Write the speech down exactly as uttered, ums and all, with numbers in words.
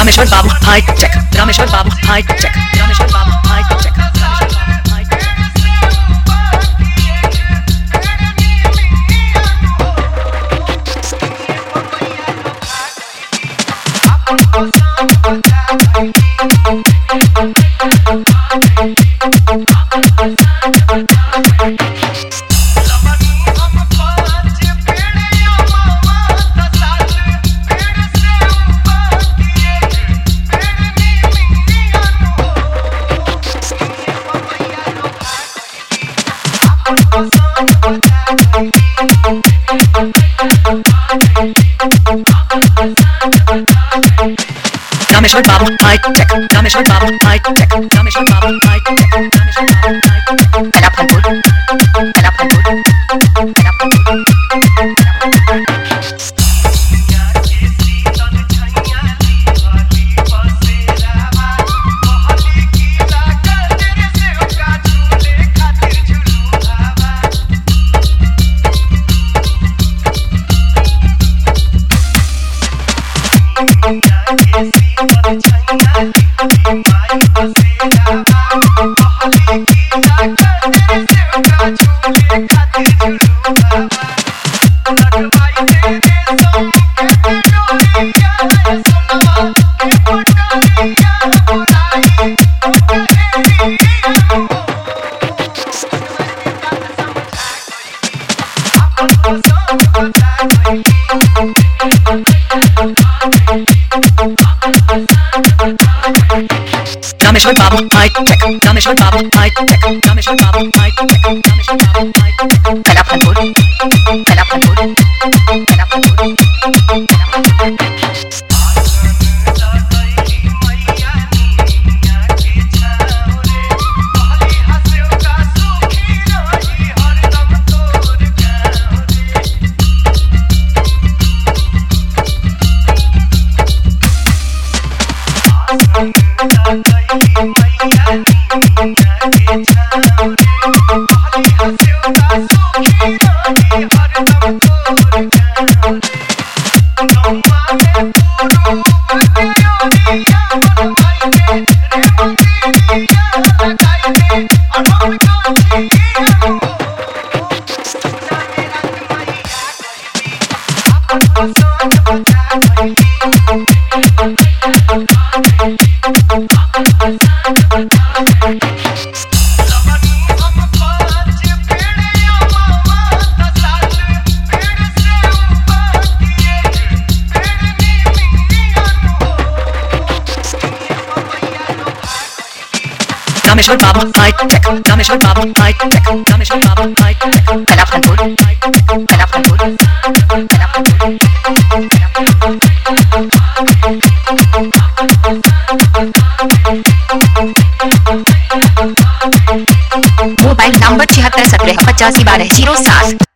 Rameshwar Babu high tech, Rameshwar Babu high tech, Rameshwar Babu high tech, Rameshwar Babu high tech, Rameshwar Babu high tech, Rameshwar Babu high tech, Rameshwar Babu high tech, Kalapanpur Kalapanpur कलापनपुर Rameshwar Babu high tech, Rameshwar Babu high tech, Rameshwar Babu high tech, Rameshwar Babu high tech, Kalapanpur Kalapanpur कलापनपुर Rameshwar Babu high tech, Rameshwar Babu high tech, Rameshwar Babu high tech, Kalapanpur Kalapanpur Kalapanpur mobile number छिहत्तर सत्रह पचासी बारह zero सात।